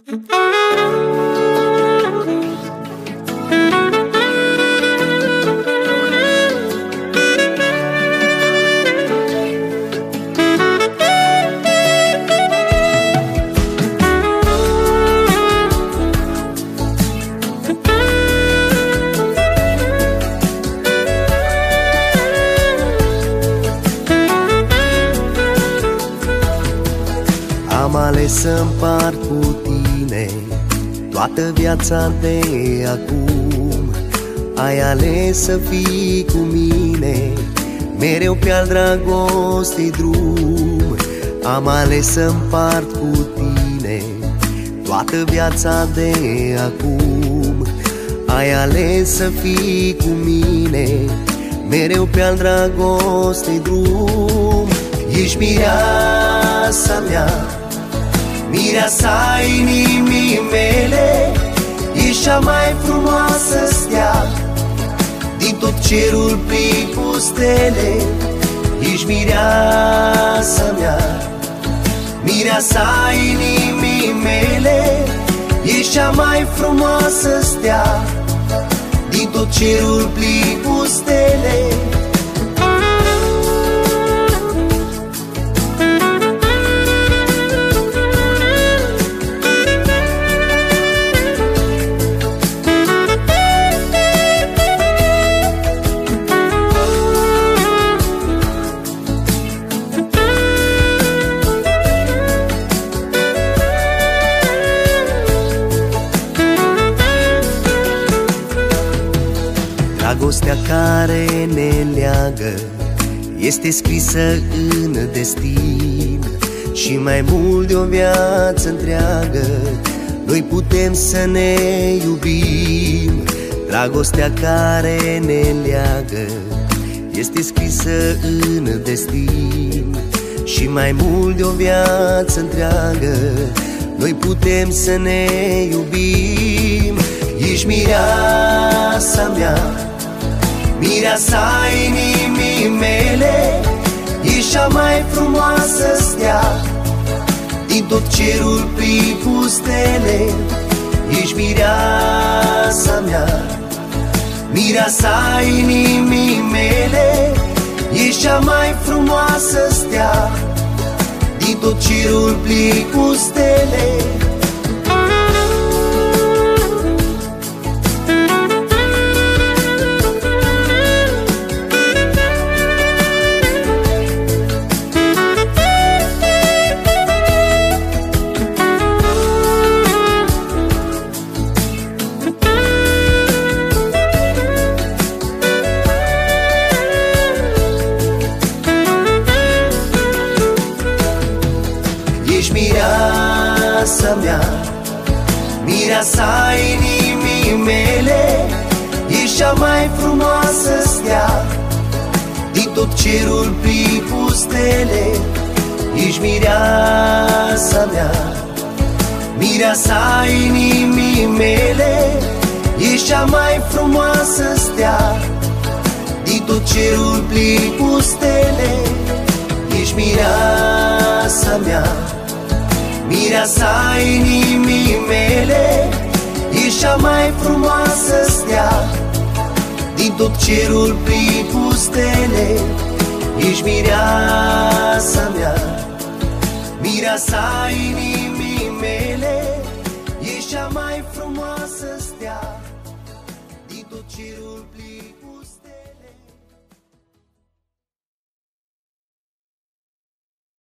Am ales să împart cu tine toată viața de acum. Ai ales să fii cu mine mereu pe-al dragostei drum. Am ales să împart cu tine toată viața de acum. Ai ales să fii cu mine mereu pe-al dragostei drum. Ești mireasa mea, mireasa inimii mele, ești cea mai frumoasă stea din tot cerul plin cu stele. Ești mireasa mea, mireasa inimii mele, ești cea mai frumoasă stea din tot cerul plin cu stele. Dragostea care ne leagă este scrisă în destin și mai mult de o viață întreagă noi putem să ne iubim. Dragostea care ne leagă este scrisă în destin și mai mult de o viață întreagă noi putem să ne iubim. Ești mireasa mea, mireasa inimii mele, ești cea mai frumoasă stea din tot cerul plin cu stele. Ești mireasa mea, mireasa inimii mele, ești cea mai frumoasă stea din tot cerul plin cu stele. Ești mireasa mea, mireasa inimii mele, ești cea mai frumoasă stea din tot cerul plin cu stele. Ești mireasa mea, mireasa inimii mele, ești cea mai frumoasă stea din tot cerul plin cu stele. Ești mireasa mea, mireasa inimii mele, ești cea mai frumoasă stea din tot cerul plin cu stele. Ești mireasa mea, mireasa inimii mele, ești cea mai frumoasă stea din tot cerul plin cu